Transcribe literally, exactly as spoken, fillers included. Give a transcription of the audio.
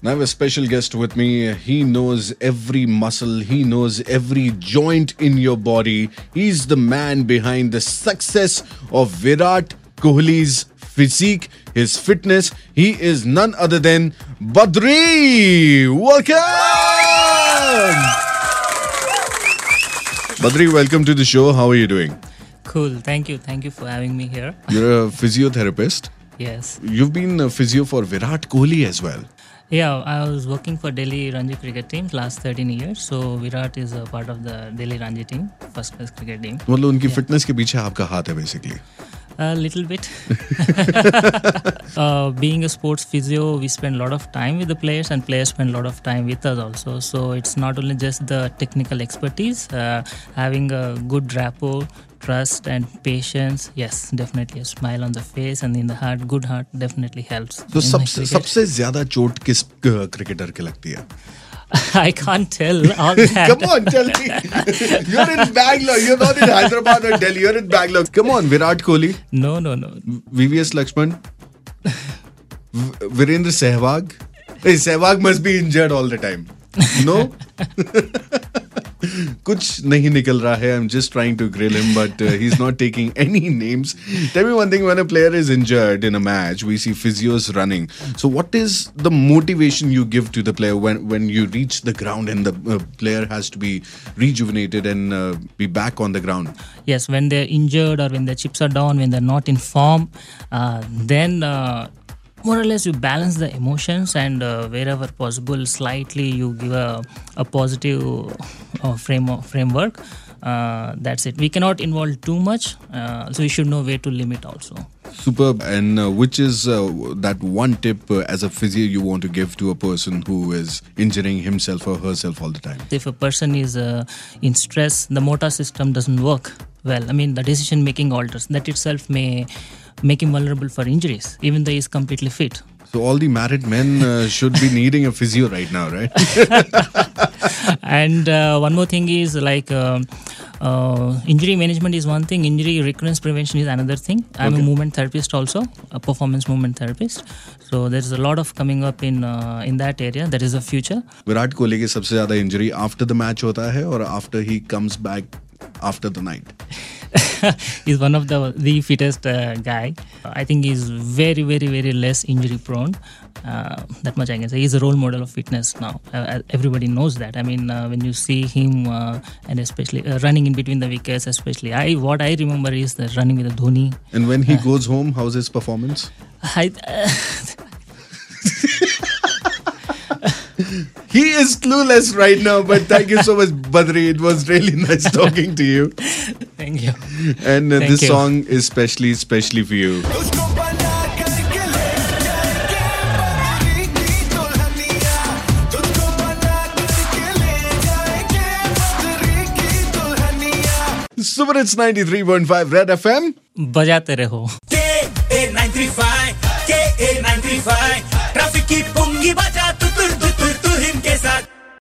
I have a special guest with me. He knows every muscle. He knows every joint in your body. He's the man behind the success of Virat Kohli's physique, his fitness. He is none other than Badri. Welcome! Badri, welcome to the show. How are you doing? Cool. Thank you. Thank you for having me here. You're a physiotherapist. Yes. You've been a physio for Virat Kohli as well. Yeah, I was working for Delhi Ranji cricket team last thirteen years. So Virat is a part of the Delhi Ranji team, first class cricket team. मतलब उनकी fitness के पीछे आपका हाथ है basically. A little bit. uh, being a sports physio, we spend a lot of time with the players, and players spend a lot of time with us also. So it's not only just the technical expertise, uh, having a good rapport, trust and patience. Yes, definitely a smile on the face and in the heart, good heart definitely helps. So सबसे सबसे ज्यादा चोट किस cricketer की लगती है? I can't tell all that. Come on, tell me. You're in Bangalore. You're not in Hyderabad or Delhi. You're in Bangalore. Come on, Virat Kohli. No, no, no. V V S Lakshman. V- Virendra Sehwag. Hey, Sehwag must be injured all the time. No? कुछ नहीं निकल रहा है. I'm just trying to grill him, but uh, he's not taking any names. Tell me one thing, when a player is injured in a match, we see physios running. So what is the motivation you give to the player when, when you reach the ground and the uh, player has to be rejuvenated and uh, be back on the ground? Yes, when they're injured or when their chips are down, when they're not in form, uh, then... Uh, more or less you balance the emotions and uh, wherever possible slightly you give a, a positive uh, frame framework. Uh, that's it. We cannot involve too much, uh, so we should know where to limit also. Superb. And uh, which is uh, that one tip uh, as a physio you want to give to a person who is injuring himself or herself all the time? If a person is uh, in stress, the motor system doesn't work well. I mean, the decision making alters. That itself may make him vulnerable for injuries, even though he is completely fit. So all the married men uh, should be needing a physio right now, right? And uh, one more thing is like uh, uh, injury management is one thing, injury recurrence prevention is another thing. I'm okay. a movement therapist also, a performance movement therapist. So there's a lot of coming up in uh, in that area. That is the future. Virat Kohli की सबसे ज़्यादा injury after the match होता है और after he comes back after the night? He's one of the the fittest uh, guy. I think he's very, very, very less injury prone. Uh, that much I can say. He's a role model of fitness now. Uh, everybody knows that. I mean, uh, when you see him uh, and especially uh, running in between the wickets, especially I what I remember is the running with the Dhoni. And when he uh, goes home, how's his performance? I. Uh, He is clueless right now, but thank you so much, Badri. It was really nice talking to you. Thank you. And uh, thank this you. song is specially, especially for you. Super Hits ninety-three point five Red F M. बजाते रहो. K A ninety-five, K A ninety-five, traffic की पुंगी बजा तू तू तू तू him के साथ.